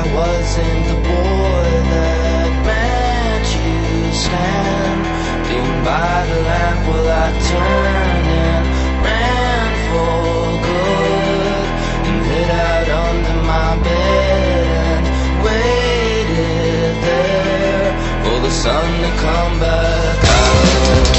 wasn't the boy that met you standing by the lamp. Well, I turned and ran for good and hid out under my bed and waited there for the sun to come back out.